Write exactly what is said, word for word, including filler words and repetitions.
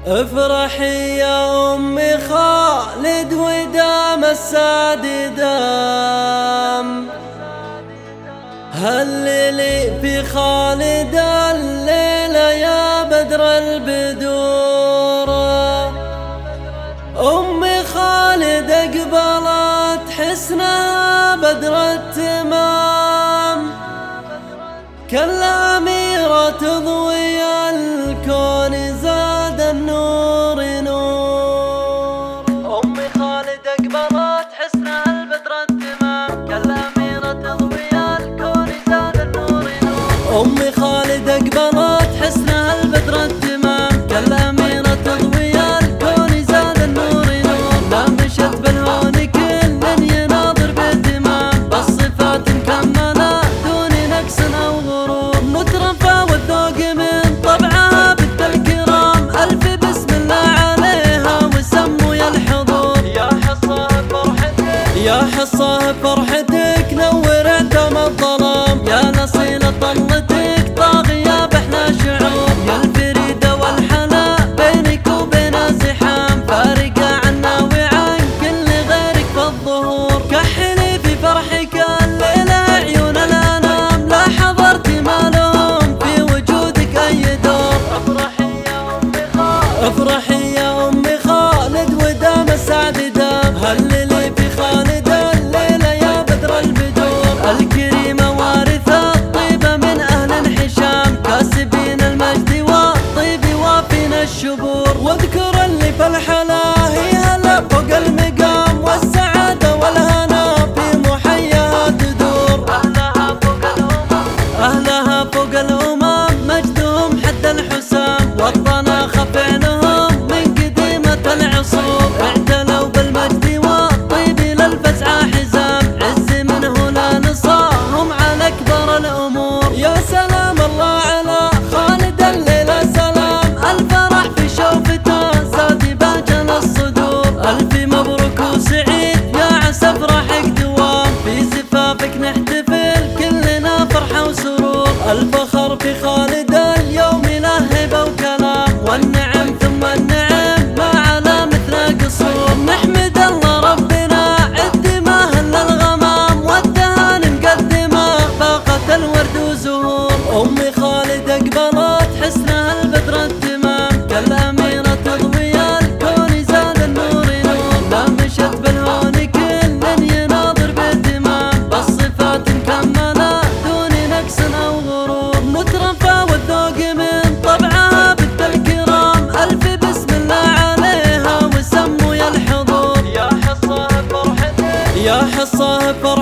افرحي يا أم خالد ودام السعد دام، هللي في خالد الليلة يا بدر البدور. أم خالد أقبلت حسنها بدر التمام، كالأميرة تضوي الكون زاد النور نور. أم خالد أقبلت حسنها البدر التمام، كالأميرة تضوي الكون زاد النور نور. أم خالد أقبلت حسنها البدر التمام، كالأميرة تضوي الكون زاد النور نور. لا مشت بالهون كل يناظر باهتمام، بالصفات مكملة دون نقص أو غرور. مترفة والذوق من طبعها بنت الكرام، ألف بسم الله عليها وسموا يا الحضور. يا حصاه فرحتك يا حصاه فرحتك نور اعتم الظلام، يا نصيلة طلتك طاغية بأحلى شعور. يا الفريدة والحلا بينك وبين زحام، فارقة عنا وعن كل غيرك في الظهور. كحلي في فرحك الليلة عيون الأنام، لا حضرت ما لهم في وجودك أي دور. افرحي يا أم خالد افرحي يا أم خالد ودام السعد دام، هللي في خالد الليلة يا بدر البدور. الكريمة وارثة الطيبة من أهل الحشام، كاسبين المجد والطيب وافين الشبور. واذكر اللي في الحلا هي هلا فوق المقام، والسعادة والهنا في محياها تدور. أهلها فوق الأمم أهلها فوق الأمم مجدهم حد الحسام، والطناخة فعلهم من قديمة العصور. اعتلوا بالمجد والطيب للفزعة حزام، عز منه لا نصاهم على أكبر الأمور. يا سلام الله على خالد الليلة سلام، الفرح في شوفته زاد باجل الصدور. ألف مبروك وسعيد يا عسى افرحك دوام، في زفافك نحتفل كلنا فرحة وسرور. الفخر في خالد اليوم له هبة وكلام، والنعم ثم النعم ما على مثل قصور. نحمد الله ربنا عد ما هل الغمام، والتهاني مقدمة باقة الورد وزهور. أم خالد أقبلت حسنها البدر التمام، كالأميرة تضوي الكون زاد النور نور. لا مشت بالهون كل يناظر باهتمام، بالصفات مكملة دون نقص أو غرور. مترفة والذوق من طبعها بنت الكرام، ألف بسم الله عليها وسموا يا الحضور. يا حصاه فرحتك يا حصاه فرحتك